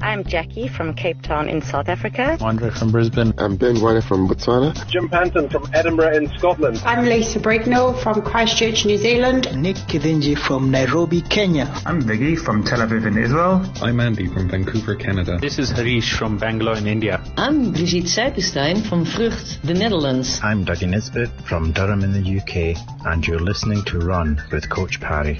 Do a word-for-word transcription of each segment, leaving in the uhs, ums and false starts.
I'm Jackie from Cape Town in South Africa. Andre from Brisbane. I'm Ben White from Botswana. Jim Panton from Edinburgh in Scotland. I'm Lisa Brignall from Christchurch, New Zealand. Nick Kithinji from Nairobi, Kenya. I'm Viggy from Tel Aviv in Israel. I'm Andy from Vancouver, Canada. This is Harish from Bangalore in India. I'm Brigitte Seipenstein from Vrucht, the Netherlands. I'm Dougie Nisbet from Durham in the U K, and you're listening to Run with Coach Parry.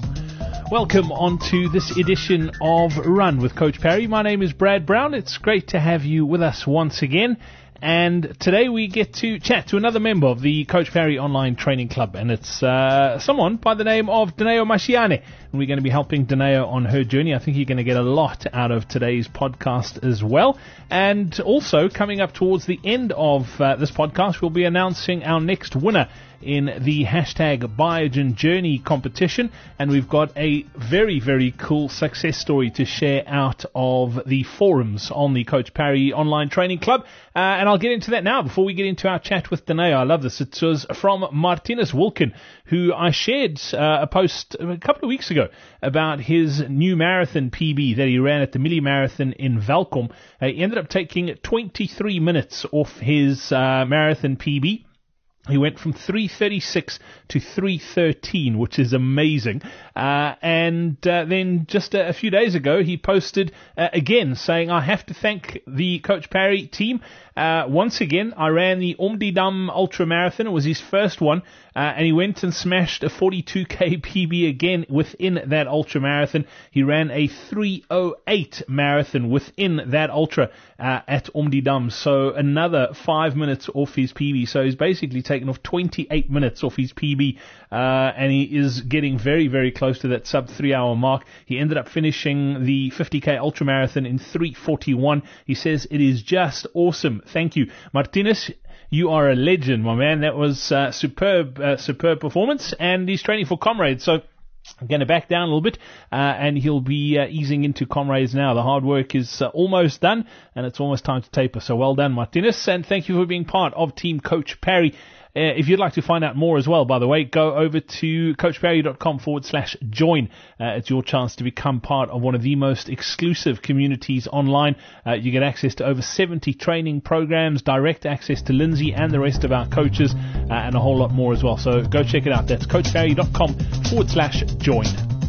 Welcome on to this edition of Run with Coach Parry. My name is Brad Brown. It's great to have you with us once again. And today we get to chat to another member of the Coach Parry Online Training Club. And it's uh, someone by the name of Dineo Mashiane. And we're going to be helping Dineo on her journey. I think you're going to get a lot out of today's podcast as well. And also, coming up towards the end of uh, this podcast, we'll be announcing our next winner in the hashtag Biogen Journey competition, and we've got a very, very cool success story to share out of the forums on the Coach Parry Online Training Club, uh, and I'll get into that now before we get into our chat with Dineo. I love this. It was from Martinus Wilken, who I shared uh, a post a couple of weeks ago about his new marathon P B that he ran at the Millie Marathon in Welkom. Uh, he ended up taking twenty-three minutes off his uh, marathon P B. He went from three thirty-six to three thirteen, which is amazing. Uh, and uh, then just a, a few days ago, he posted uh, again saying, I have to thank the Coach Parry team. Uh, once again, I ran the Omdidam Ultra Marathon. It was his first one. Uh, and he went and smashed a forty-two K P B again within that ultra marathon. He ran a three oh eight marathon within that ultra uh, at Omdidam. So another five minutes off his P B. So he's basically taken off twenty-eight minutes off his P B. Uh, and he is getting very, very close to that sub three hour mark. He ended up finishing the fifty K ultra marathon in three forty-one. He says it is just awesome. Thank you, Martinez. You are a legend, my man. That was uh, superb, uh, superb performance, and he's training for Comrades. So I'm going to back down a little bit, uh, and he'll be uh, easing into Comrades now. The hard work is uh, almost done, and it's almost time to taper. So well done, Martinez, and thank you for being part of Team Coach Parry. Uh, if you'd like to find out more as well, by the way, go over to coachparry.com forward slash join. Uh, it's your chance to become part of one of the most exclusive communities online. Uh, you get access to over seventy training programs, direct access to Lindsay and the rest of our coaches, uh, and a whole lot more as well. So go check it out. That's coachparry.com forward slash join.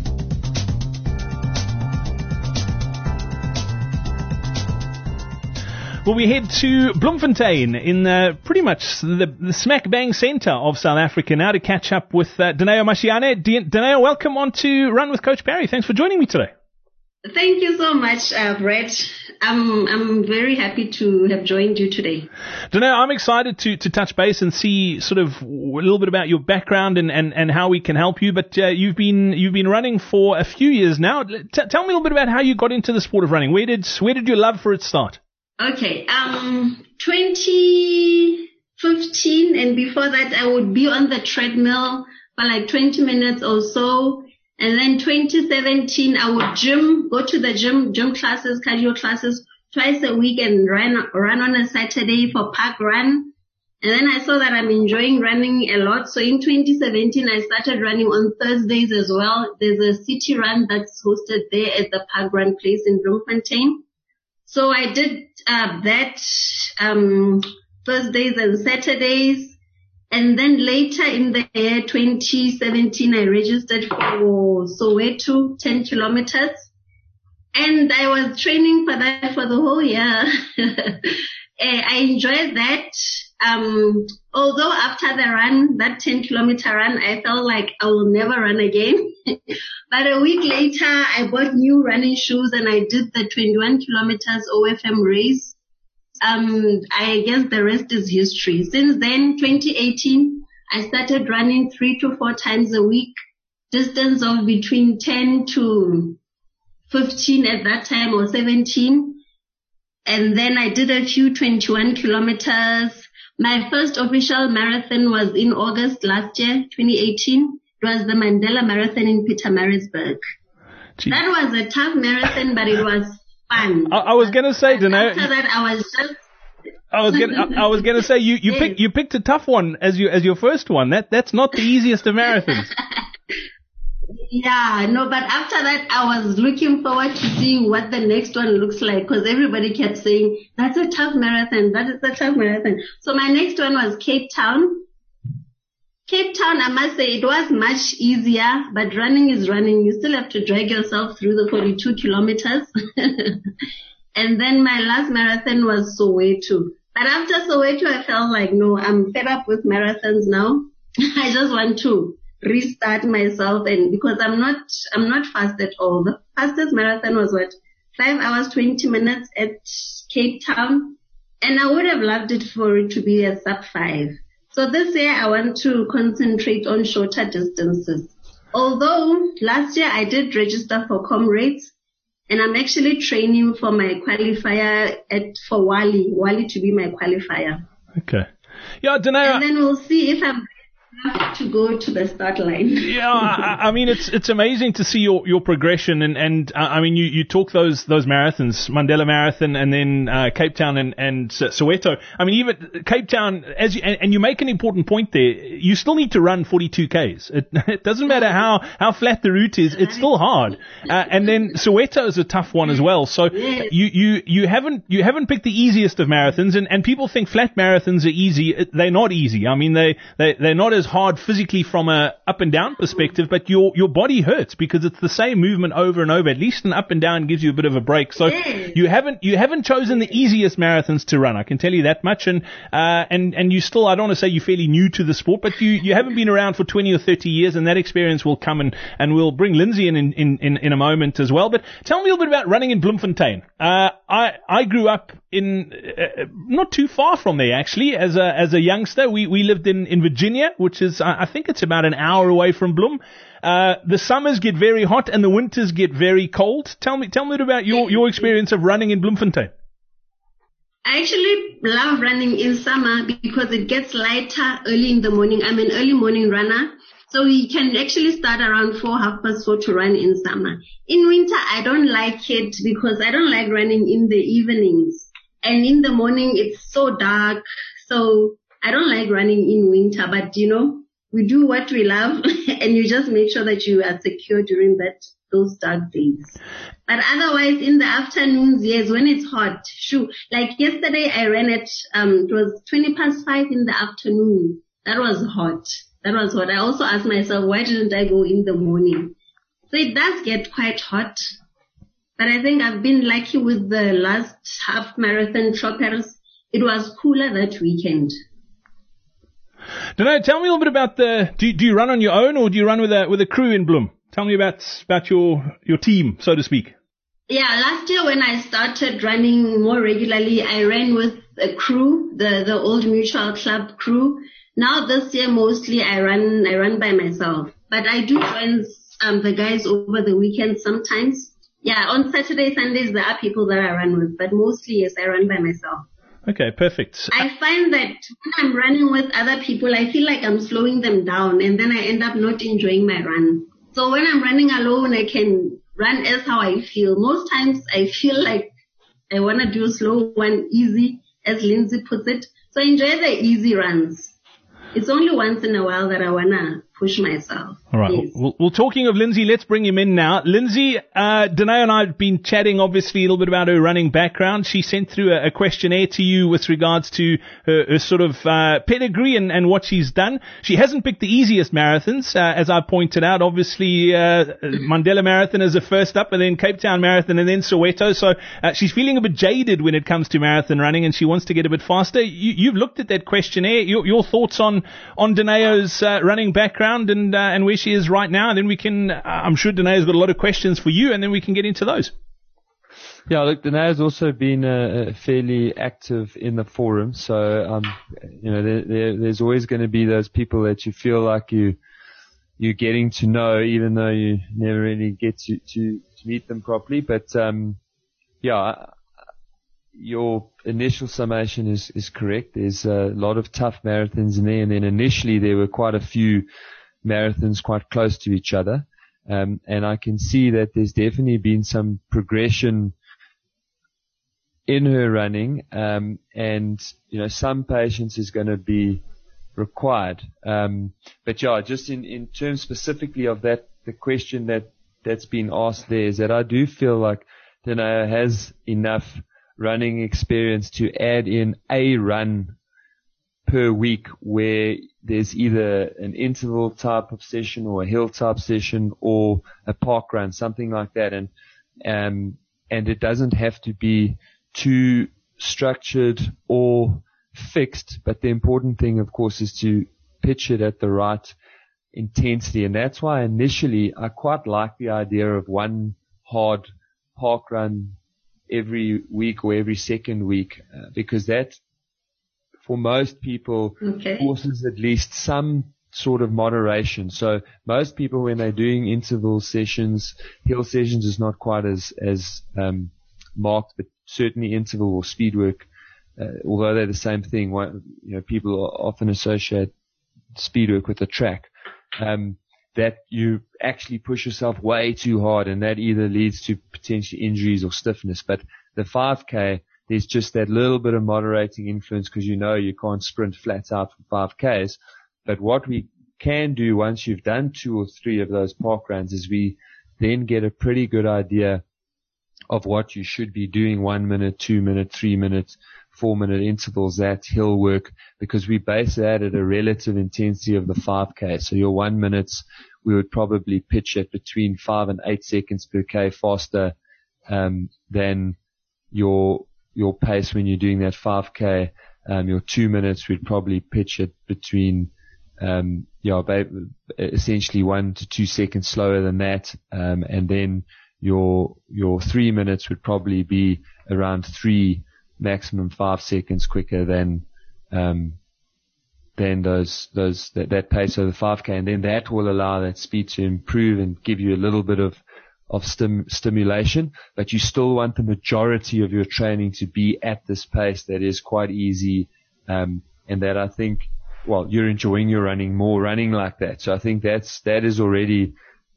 Well, we head to Bloemfontein in uh, pretty much the, the smack bang centre of South Africa now to catch up with uh, Dineo Mashiane. Dineo, welcome on to Run with Coach Parry. Thanks for joining me today. Thank you so much, uh, Brett. I'm I'm very happy to have joined you today. Dineo, I'm excited to, to touch base and see sort of a little bit about your background and, and, and how we can help you. But uh, you've been you've been running for a few years now. T- tell me a little bit about how you got into the sport of running. Where did where did your love for it start? Okay, um, twenty fifteen, and before that I would be on the treadmill for like twenty minutes or so. And then twenty seventeen, I would gym, go to the gym, gym classes, cardio classes twice a week and run, run on a Saturday for park run. And then I saw that I'm enjoying running a lot. So in twenty seventeen, I started running on Thursdays as well. There's a city run that's hosted there at the park run place in Bloemfontein. So I did uh, that um, Thursdays and Saturdays. And then later in the year twenty seventeen, I registered for Soweto, ten kilometers. And I was training for that for the whole year. I enjoyed that. Um, although after the run, that ten kilometer run, I felt like I will never run again. But a week later, I bought new running shoes and I did the twenty-one kilometers O F M race. Um, I guess the rest is history. Since then, twenty eighteen, I started running three to four times a week, distance of between ten to fifteen at that time or seventeen. And then I did a few twenty-one kilometers. My first official marathon was in August last year, twenty eighteen. It was the Mandela Marathon in Pietermaritzburg. Gee. That was a tough marathon, but it was fun. I, I was going to say, Dineo. After that, I was just. I was going. I, I was going to say you you yes. picked you picked a tough one as you as your first one. That that's not the easiest of marathons. Yeah, no, but after that, I was looking forward to seeing what the next one looks like because everybody kept saying, that's a tough marathon, that is a tough marathon. So my next one was Cape Town. Cape Town, I must say, it was much easier, but running is running. You still have to drag yourself through the forty-two kilometers. And then my last marathon was Soweto. But after Soweto, I felt like, no, I'm fed up with marathons now. I just want to restart myself, and because I'm not, I'm not fast at all. The fastest marathon was what? Five hours, twenty minutes at Cape Town. And I would have loved it for it to be a sub five. So this year I want to concentrate on shorter distances. Although last year I did register for Comrades, and I'm actually training for my qualifier at, for Wally, Wally to be my qualifier. Okay. Yeah, I don't know. And then we'll see if I'm to go to the start line. Yeah, I, I mean, it's it's amazing to see your, your progression, and, and uh, I mean, you, you talk those those marathons, Mandela Marathon, and then uh, Cape Town and, and Soweto. I mean, even Cape Town, as you, and, and you make an important point there, you still need to run forty-two kays. It, it doesn't matter how, how flat the route is, it's still hard. Uh, and then Soweto is a tough one as well. So you, you, you haven't you haven't picked the easiest of marathons, and, and people think flat marathons are easy. They're not easy. I mean, they, they, they're not as hard physically from a up and down perspective, but your your body hurts because it's the same movement over and over. At least an up and down gives you a bit of a break. So yes. you haven't you haven't chosen the easiest marathons to run. I can tell you that much. And uh, and and you still, I don't want to say you're fairly new to the sport, but you, you haven't been around for twenty or thirty years, and that experience will come. And, and we'll bring Lindsay in in, in in in a moment as well. But tell me a little bit about running in Bloemfontein. Uh, I I grew up in uh, not too far from there actually. As a as a youngster, we we lived in in Virginia, which is I think it's about an hour away from Bloem. Uh, the summers get very hot and the winters get very cold. Tell me, tell me about your, your experience of running in Bloemfontein. I actually love running in summer because it gets lighter early in the morning. I'm an early morning runner. So we can actually start around four, half past four to run in summer. In winter, I don't like it because I don't like running in the evenings. And in the morning, it's so dark. So I don't like running in winter, but you know, we do what we love and you just make sure that you are secure during that, those dark days. But otherwise in the afternoons, yes, when it's hot, shoo. Like yesterday I ran at, um, it was twenty past five in the afternoon. That was hot. That was hot. I also asked myself, why didn't I go in the morning? So it does get quite hot. But I think I've been lucky with the last half marathon Choppers. It was cooler that weekend. Dunno, tell me a little bit about the, do, do you run on your own or do you run with a, with a crew in Bloem? Tell me about, about your, your team, so to speak. Yeah, last year when I started running more regularly, I ran with a crew, the, the Old Mutual Club crew. Now this year mostly I run, I run by myself, but I do join, um, the guys over the weekend sometimes. Yeah, on Saturday, Sundays, there are people that I run with, but mostly, yes, I run by myself. Okay, perfect. I find that when I'm running with other people, I feel like I'm slowing them down and then I end up not enjoying my run. So when I'm running alone, I can run as how I feel. Most times I feel like I want to do a slow one, easy, as Lindsay puts it. So I enjoy the easy runs. It's only once in a while that I want to push myself. All right. Yes. Well, well, talking of Lindsay, let's bring him in now. Lindsay, uh, Danae and I have been chatting, obviously, a little bit about her running background. She sent through a, a questionnaire to you with regards to her, her sort of uh, pedigree and, and what she's done. She hasn't picked the easiest marathons, uh, as I pointed out. Obviously, uh, Mandela Marathon is the first up, and then Cape Town Marathon, and then Soweto. So uh, she's feeling a bit jaded when it comes to marathon running, and she wants to get a bit faster. You, you've looked at that questionnaire. Your, your thoughts on on Danae's uh, running background and uh, and where she is right now, and then we can, uh, I'm sure Danae's got a lot of questions for you, and then we can get into those. Yeah, look, Danae has also been uh, fairly active in the forum, so um, you know, there, there, there's always going to be those people that you feel like you you're getting to know, even though you never really get to to, to meet them properly. But um, yeah, your initial summation is is correct. There's a lot of tough marathons in there, and then initially there were quite a few marathons quite close to each other. Um, and I can see that there's definitely been some progression in her running. Um, and, you know, some patience is going to be required. Um, but yeah, just in, in terms specifically of that, the question that, that's been asked there is that I do feel like Danae has enough running experience to add in a run per week where there's either an interval type of session or a hill type session or a park run, something like that. And, um, and it doesn't have to be too structured or fixed, but the important thing, of course, is to pitch it at the right intensity. And that's why initially I quite like the idea of one hard park run every week or every second week, uh, because that, for most people, okay. forces at least some sort of moderation. So most people, when they're doing interval sessions, hill sessions is not quite as, as, um, marked, but certainly interval or speed work, uh, although they're the same thing. You know, people often associate speed work with the track, um, that you actually push yourself way too hard, and that either leads to potentially injuries or stiffness. But the five K, there's just that little bit of moderating influence because you know you can't sprint flat out for five Ks. But what we can do once you've done two or three of those park runs is we then get a pretty good idea of what you should be doing one minute, two minute, three minute, four minute intervals, that hill work, because we base that at a relative intensity of the five K. So your one minutes, we would probably pitch at between five and eight seconds per K faster, um, than your, your pace when you're doing that five K. Um, your two minutes, we'd probably pitch at between, um, yeah, essentially one to two seconds slower than that. Um, and then your, your three minutes would probably be around three, maximum five seconds quicker than, um, than those, those, that, that pace of the five K. And then that will allow that speed to improve and give you a little bit of, of stim, stimulation, but you still want the majority of your training to be at this pace that is quite easy, um, and that I think, well, you're enjoying your running more running like that. So I think that's, that is already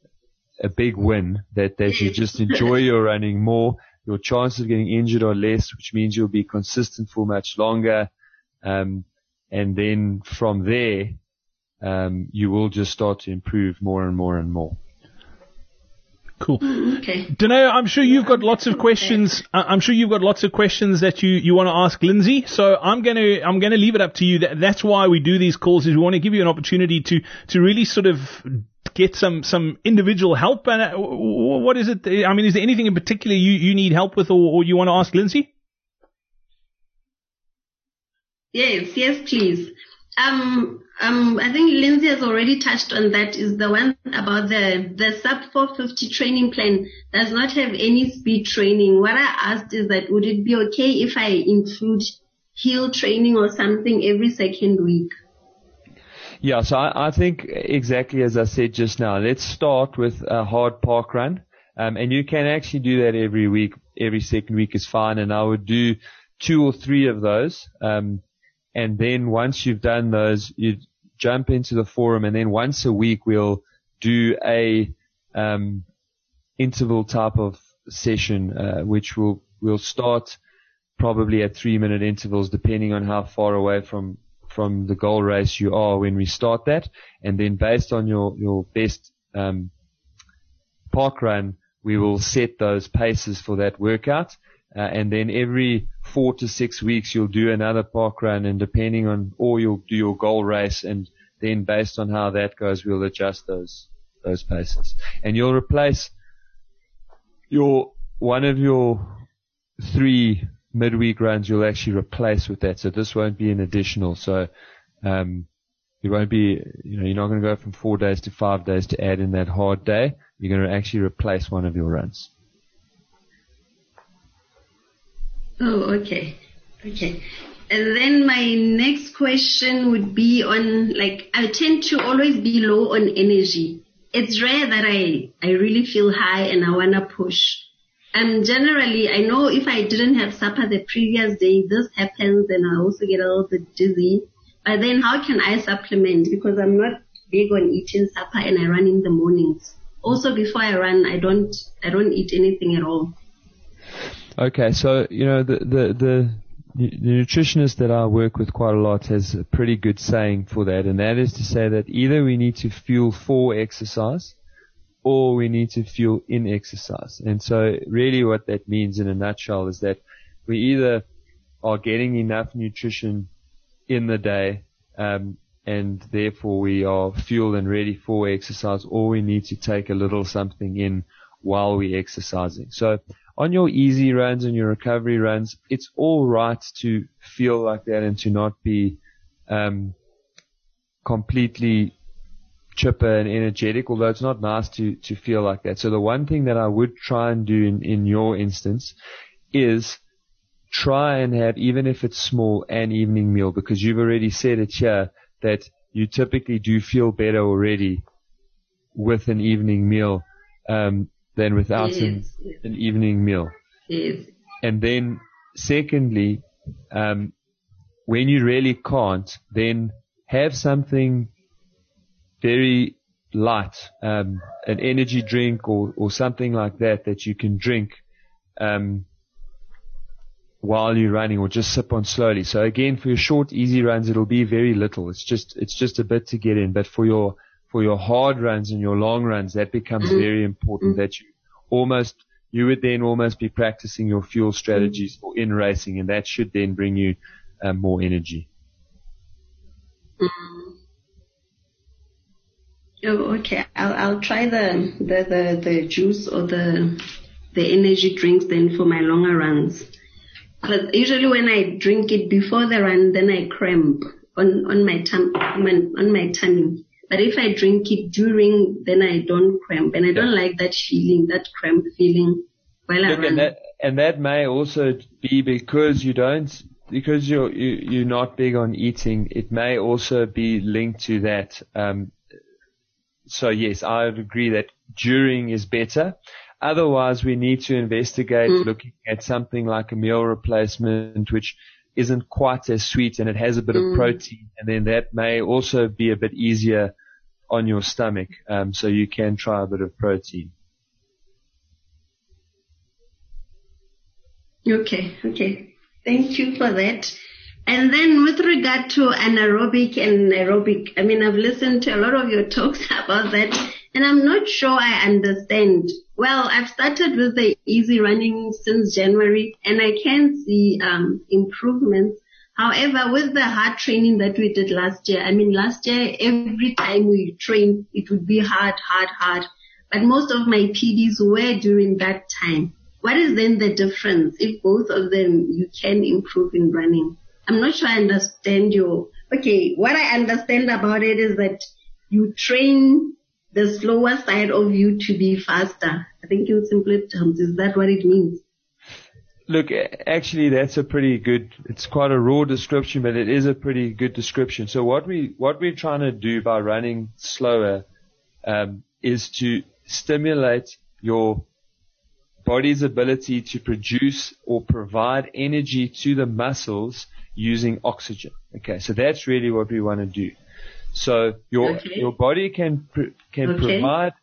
a big win, that, that you just enjoy your running more. Your chances of getting injured are less, which means you'll be consistent for much longer. Um, and then from there, um, you will just start to improve more and more and more. Cool. Okay. Danae, I'm sure you've got lots of questions. I'm sure you've got lots of questions that you, you want to ask Lindsay. So I'm going to, I'm going to leave it up to you. That's why we do these calls, is we want to give you an opportunity to, to really sort of get some, some individual help. And uh, what is it? I mean, is there anything in particular you, you need help with, or, or you want to ask Lindsay? Yes, yes, please. Um, um, I think Lindsay has already touched on that, is the one about the, the sub four fifty training plan does not have any speed training. What I asked is that would it be okay if I include hill training or something every second week? Yeah, so I, I think exactly as I said just now, let's start with a hard park run. Um, and you can actually do that every week. Every second week is fine. And I would do two or three of those. Um, and then once you've done those, you jump into the forum, and then once a week we'll do a, um, interval type of session, uh, which will, we'll start probably at three minute intervals depending on how far away from, from the goal race you are when we start that. And then based on your, your best, um, park run, we will set those paces for that workout. Uh, and then every four to six weeks, you'll do another park run, and depending on, or you'll do your goal race, and then based on how that goes, we'll adjust those, those paces. And you'll replace your, one of your three midweek runs, you'll actually replace with that. So this won't be an additional. So, um, it won't be, you know, you're not going to go from four days to five days to add in that hard day. You're going to actually replace one of your runs. Oh, okay. Okay. And then my next question would be on, like, I tend to always be low on energy. It's rare that I, I really feel high and I want to push. Um, generally, I know if I didn't have supper the previous day, this happens, and I also get a little bit dizzy. But then how can I supplement? Because I'm not big on eating supper, and I run in the mornings. Also, before I run, I don't, I don't eat anything at all. Okay, so, you know, the, the, the, the nutritionist that I work with quite a lot has a pretty good saying for that, and that is to say that either we need to fuel for exercise, or we need to fuel in exercise. And so really what that means in a nutshell is that we either are getting enough nutrition in the day, um, and therefore we are fueled and ready for exercise, or we need to take a little something in while we're exercising. So on your easy runs and your recovery runs, it's all right to feel like that and to not be um, completely chipper and energetic, although it's not nice to, to feel like that. So the one thing that I would try and do in, in your instance is try and have, even if it's small, an evening meal, because you've already said it here that you typically do feel better already with an evening meal um, than without yes, an, yes. an evening meal. Yes. And then secondly, um, when you really can't, then have something very light, um, an energy drink or, or something like that that you can drink um, while you're running, or just sip on slowly. So again, for your short, easy runs, it'll be very little. It's just it's just a bit to get in. But for your for your hard runs and your long runs, that becomes mm-hmm. very important. Mm-hmm. That you almost you would then almost be practicing your fuel strategies for in racing, and that should then bring you um, more energy. Mm-hmm. Oh, okay. I'll I'll try the the, the, the juice or the the energy drinks then for my longer runs. Because usually when I drink it before the run, then I cramp on on my tum on, on my tummy. But if I drink it during, then I don't cramp, and I don't like that feeling, that cramp feeling while I run. And that and that may also be because you don't because you're you, you're not big on eating. It may also be linked to that. Um, So yes, I would agree that during is better. Otherwise, we need to investigate mm. looking at something like a meal replacement, which isn't quite as sweet and it has a bit mm. of protein. And then that may also be a bit easier on your stomach. Um, so you can try a bit of protein. Okay. Okay. Thank you for that. And then with regard to anaerobic and aerobic, I mean, I've listened to a lot of your talks about that, and I'm not sure I understand. Well, I've started with the easy running since January, and I can see um, improvements. However, with the hard training that we did last year, I mean, last year, every time we trained, it would be hard, hard, hard. But most of my P Ds were during that time. What is then the difference if both of them you can improve in running? I'm not sure I understand your, okay, what I understand about it is that you train the slower side of you to be faster. I think in simple terms, is that what it means? Look, actually that's a pretty good, it's quite a raw description, but it is a pretty good description. So what we, what we're trying to do by running slower, um, is to stimulate your body's ability to produce or provide energy to the muscles using oxygen. Okay, so that's really what we want to do. So your okay. your body can pr- can okay. provide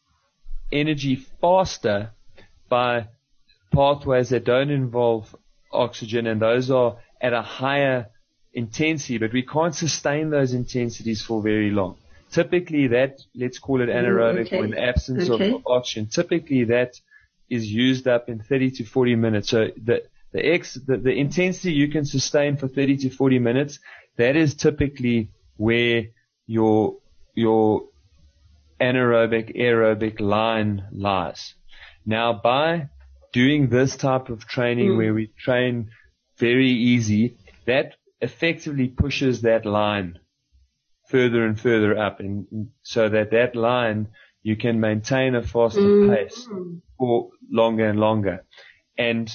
energy faster by pathways that don't involve oxygen, and those are at a higher intensity, but we can't sustain those intensities for very long. Typically that, let's call it anaerobic, okay. or in the absence okay. of oxygen, typically that is used up in thirty to forty minutes. So the The X, the, the intensity you can sustain for thirty to forty minutes, that is typically where your, your anaerobic aerobic line lies. Now by doing this type of training mm. where we train very easy, that effectively pushes that line further and further up, and so that that line you can maintain a faster mm. pace for longer and longer. And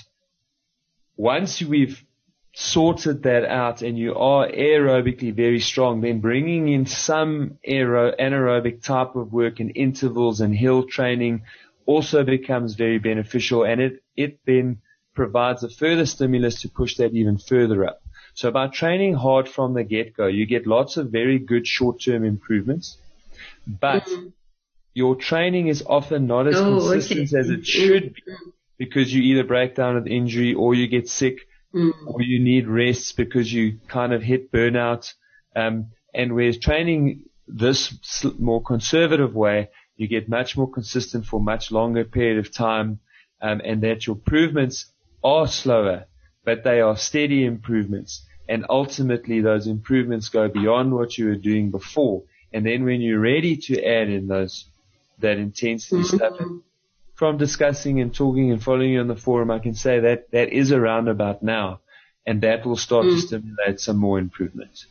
once we've sorted that out and you are aerobically very strong, then bringing in some aero, anaerobic type of work in intervals and hill training also becomes very beneficial, and it, it then provides a further stimulus to push that even further up. So by training hard from the get-go, you get lots of very good short-term improvements, but mm-hmm. your training is often not as oh, consistent okay. as it should be, because you either break down with injury, or you get sick, mm. or you need rests because you kind of hit burnout. Um, and whereas training this more conservative way you get much more consistent for a much longer period of time, um, and that your improvements are slower, but they are steady improvements. And ultimately those improvements go beyond what you were doing before. And then when you're ready to add in those, that intensity mm-hmm. stuff, from discussing and talking and following you on the forum, I can say that that is around about now, and that will start mm. to stimulate some more improvement.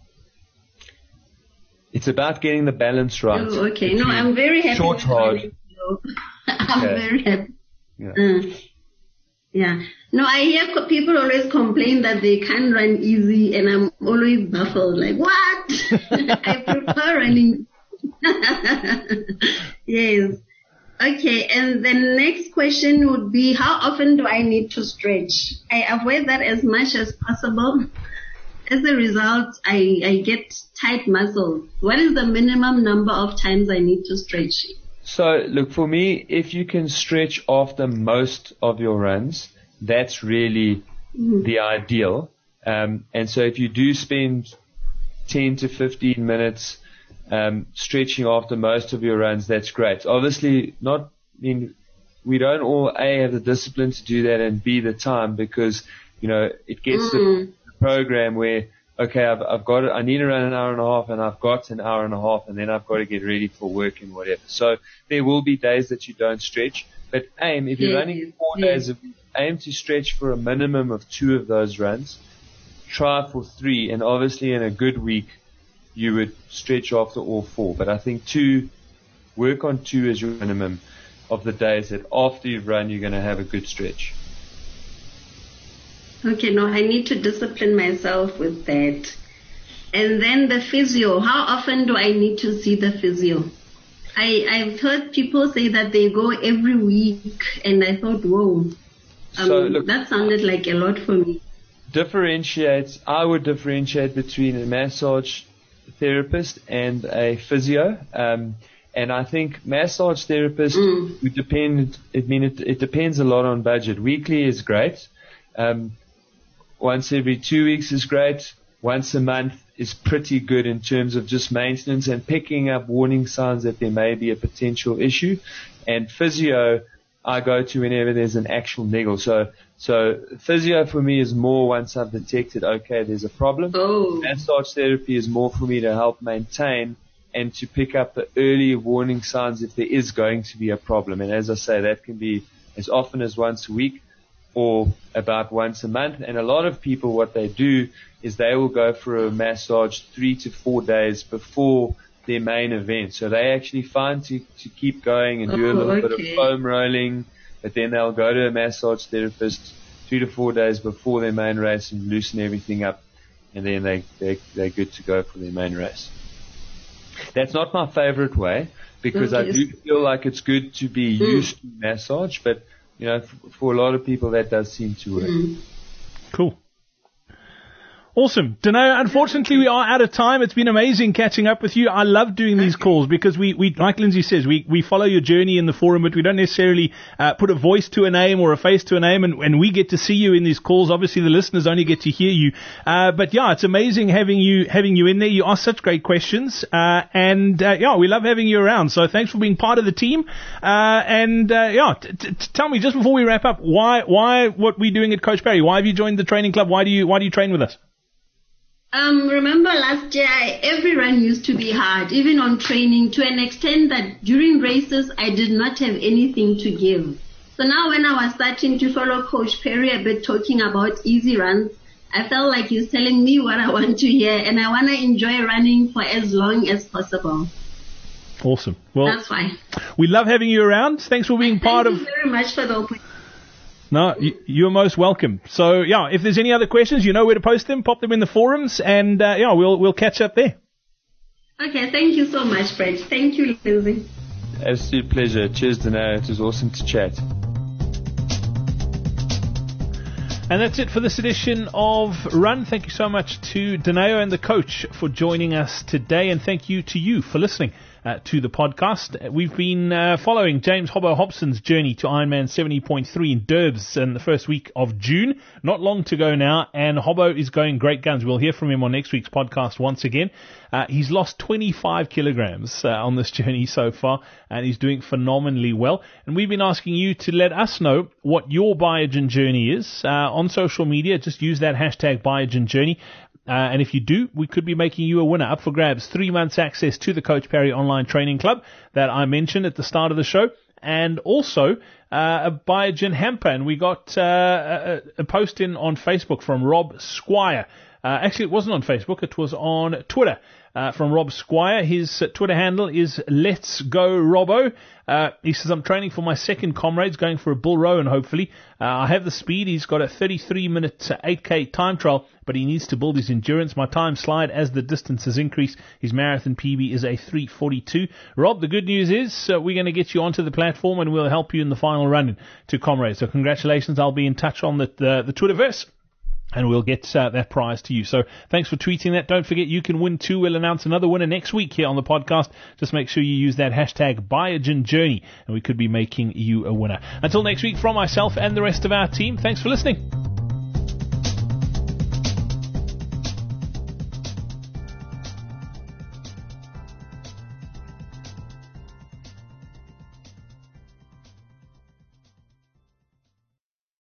It's about getting the balance right. Oh, okay. No, I'm very happy. Short, hard. I'm okay. very happy. Yeah. Uh, yeah. No, I hear co- people always complain that they can't run easy, and I'm always baffled. Like, what? I prefer running. Yes. Okay, and the next question would be, how often do I need to stretch? I avoid that as much as possible. As a result, I, I get tight muscles. What is the minimum number of times I need to stretch? So, look, for me, if you can stretch after most of your runs, that's really mm-hmm. the ideal. Um, and so if you do spend ten to fifteen minutes Um, stretching after most of your runs, that's great. Obviously, not, I mean, we don't all, A, have the discipline to do that, and B, the time, because, you know, it gets mm. to the program where, okay, I've, I've got, I need to run an hour and a half, and I've got an hour and a half, and then I've got to get ready for work and whatever. So there will be days that you don't stretch, but aim, if you're yes, running four yes. days a week, aim to stretch for a minimum of two of those runs. Try for three, and obviously in a good week, you would stretch after all four. But I think two, work on two as your minimum of the days that after you've run, you're going to have a good stretch. Okay, no, I need to discipline myself with that. And then the physio, how often do I need to see the physio? I, I've heard people say that they go every week, and I thought, whoa, um, so look, that sounded like a lot for me. Differentiate, I would differentiate between a massage therapist and a physio, um, and I think massage therapist mm. would depend. I mean, it, it depends a lot on budget. Weekly is great. Um, once every two weeks is great. Once a month is pretty good in terms of just maintenance and picking up warning signs that there may be a potential issue. And physio, I go to whenever there's an actual niggle. So, so physio for me is more once I've detected, okay, there's a problem. Oh. Massage therapy is more for me to help maintain and to pick up the early warning signs if there is going to be a problem. And as I say, that can be as often as once a week or about once a month. And a lot of people, what they do is they will go for a massage three to four days before their main event. So they actually find to, to keep going and do oh, a little okay. bit of foam rolling, but then they'll go to a massage therapist three to four days before their main race and loosen everything up, and then they, they, they're good to go for their main race. That's not my favorite way, because okay. I do feel like it's good to be mm. used to massage, but, you know, f- for a lot of people that does seem to work. Mm. Cool. Awesome. Danae, unfortunately we are out of time. It's been amazing catching up with you. I love doing these calls because we, we like Lindsay says, we, we follow your journey in the forum, but we don't necessarily uh, put a voice to a name or a face to a name, and, and we get to see you in these calls. Obviously the listeners only get to hear you. Uh, but yeah, it's amazing having you having you in there. You ask such great questions, uh, and uh, yeah, we love having you around. So thanks for being part of the team. Uh, and uh, yeah, t- t- tell me just before we wrap up, why why what we're doing at Coach Parry? Why have you joined the training club? Why do you why do you train with us? Um, remember last year, I, every run used to be hard, even on training, to an extent that during races, I did not have anything to give. So now when I was starting to follow Coach Parry a bit, talking about easy runs, I felt like he's telling me what I want to hear, and I want to enjoy running for as long as possible. Awesome. Well, that's why. We love having you around. Thanks for being Thank part you of... Thank you very much for the opportunity. No, you're most welcome. So, yeah, if there's any other questions, you know where to post them. Pop them in the forums, and, uh, yeah, we'll we'll catch up there. Okay, thank you so much, Brett. Thank you, Lindsay. Absolute pleasure. Cheers, Danae. It was awesome to chat. And that's it for this edition of Run. Thank you so much to Danae and the coach for joining us today, and thank you to you for listening. uh, to the podcast. We've been uh, following James Hobbo Hobson's journey to Ironman seventy point three in Durbs in the first week of June. Not long to go now, and Hobbo is going great guns. We'll hear from him on next week's podcast once again. Uh, he's lost twenty-five kilograms uh, on this journey so far, and he's doing phenomenally well. And we've been asking you to let us know what your Biogen journey is uh, on social media. Just use that hashtag Biogen journey. Uh, and if you do, we could be making you a winner. Up for grabs, three months access to the Coach Parry Online Training Club that I mentioned at the start of the show. And also uh, a Biogen hamper. And we got uh, a, a post in on Facebook from Rob Squire. Uh, actually, it wasn't on Facebook. It was on Twitter. Uh, from Rob Squire. His uh, Twitter handle is Let's Go Robbo. Uh, he says, I'm training for my second comrades, going for a Bull Rowan, hopefully. Uh, I have the speed. He's got a thirty-three minute uh, eight K time trial, but he needs to build his endurance. My time slide as the distances increase. His marathon P B is a three forty-two. Rob, the good news is uh, we're going to get you onto the platform and we'll help you in the final run to comrades. So congratulations. I'll be in touch on the, the, the Twitterverse, and we'll get uh, that prize to you. So thanks for tweeting that. Don't forget you can win too. We'll announce another winner next week here on the podcast. Just make sure you use that hashtag Biogen Journey, and we could be making you a winner. Until next week, from myself and the rest of our team, thanks for listening.